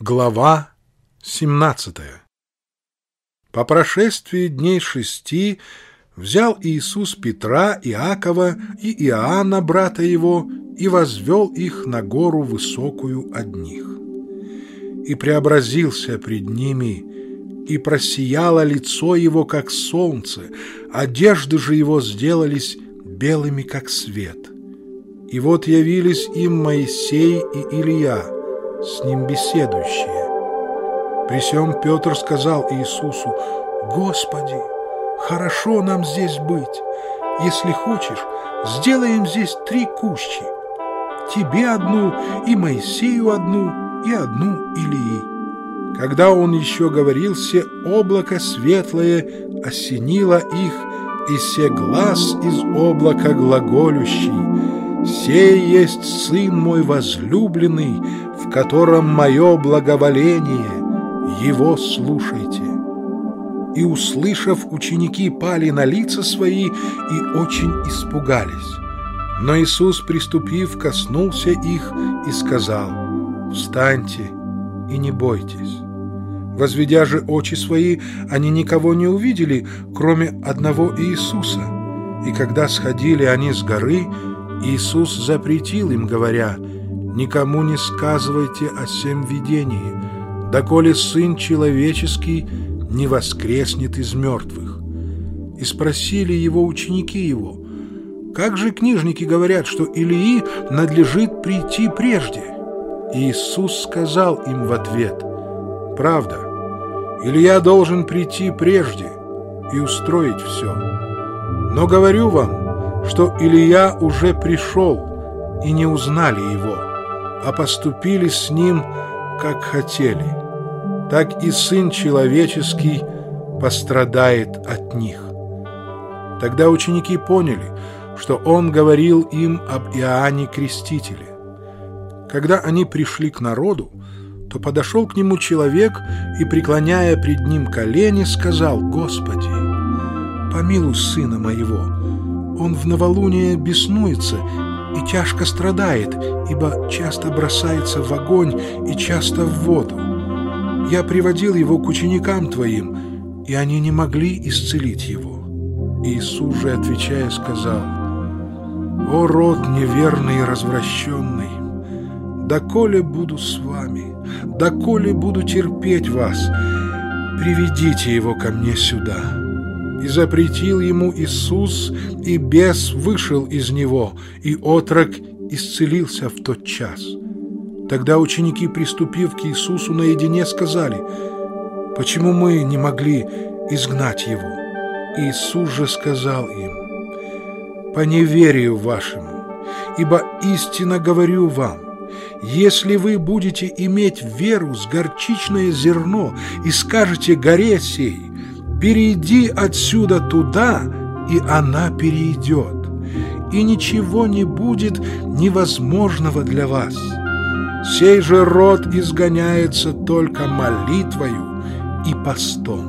Глава 17. По прошествии дней 6 взял Иисус Петра, Иакова и Иоанна, брата его, и возвел их на гору высокую од них. И преобразился пред ними, и просияло лицо его, как солнце, одежды же его сделались белыми, как свет. И вот явились им Моисей и Илия, с ним беседующие. При сем Петр сказал Иисусу: «Господи, хорошо нам здесь быть. Если хочешь, сделаем здесь 3 кущи. Тебе одну, и Моисею одну, и одну Илии». Когда он еще говорил се, облако светлое осенило их, и се глас из облака глаголющий: «Сей есть Сын мой возлюбленный, в котором мое благоволение, его слушайте». И, услышав, ученики пали на лица свои и очень испугались. Но Иисус, приступив, коснулся их и сказал: «Встаньте и не бойтесь». Возведя же очи свои, они никого не увидели, кроме одного Иисуса. И когда сходили они с горы, Иисус запретил им, говоря: «Никому не сказывайте о сем видении, доколе Сын Человеческий не воскреснет из мертвых». И спросили его ученики его: «Как же книжники говорят, что Илии надлежит прийти прежде?» И Иисус сказал им в ответ: «Правда, Илия должен прийти прежде и устроить все. Но говорю вам, что Илия уже пришел, и не узнали его, а поступили с ним, как хотели. Так и Сын Человеческий пострадает от них». Тогда ученики поняли, что он говорил им об Иоанне Крестителе. Когда они пришли к народу, то подошел к нему человек и, преклоняя пред ним колени, сказал: «Господи, помилуй сына моего, он в новолуние беснуется и тяжко страдает, ибо часто бросается в огонь и часто в воду. Я приводил его к ученикам твоим, и они не могли исцелить его». Иисус же, отвечая, сказал: «О род неверный и развращенный, доколе буду с вами, доколе буду терпеть вас, приведите его ко мне сюда». И запретил ему Иисус, и бес вышел из него, и отрок исцелился в тот час. Тогда ученики, приступив к Иисусу наедине, сказали: «Почему мы не могли изгнать его?» Иисус же сказал им: «По неверию вашему, ибо истинно говорю вам, если вы будете иметь веру с горчичное зерно и скажете горе сей: перейди отсюда туда, и она перейдет, и ничего не будет невозможного для вас. Сей же род изгоняется только молитвою и постом».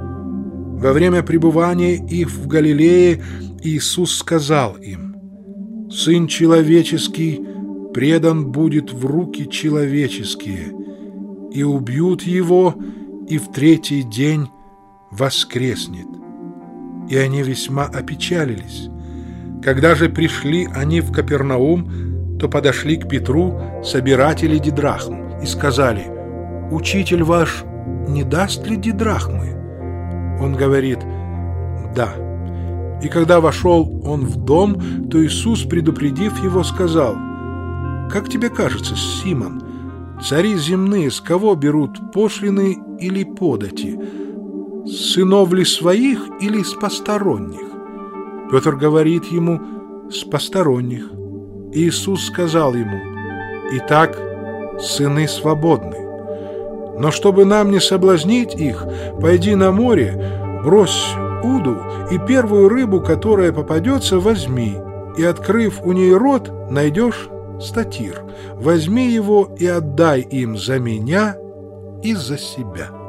Во время пребывания их в Галилее Иисус сказал им: «Сын Человеческий предан будет в руки человеческие, и убьют его, и в 3-й день воскреснет». И они весьма опечалились. Когда же пришли они в Капернаум, то подошли к Петру собиратели дидрахм и сказали: «Учитель ваш не даст ли дидрахмы?» Он говорит: «Да». И когда вошел он в дом, то Иисус, предупредив его, сказал: «Как тебе кажется, Симон, цари земные с кого берут пошлины или подати? С сынов ли своих или с посторонних?» Петр говорит ему: «С посторонних». Иисус сказал ему: «Итак, сыны свободны. Но чтобы нам не соблазнить их, пойди на море, брось уду, и первую рыбу, которая попадется, возьми, и, открыв у ней рот, найдешь статир. Возьми его и отдай им за меня и за себя».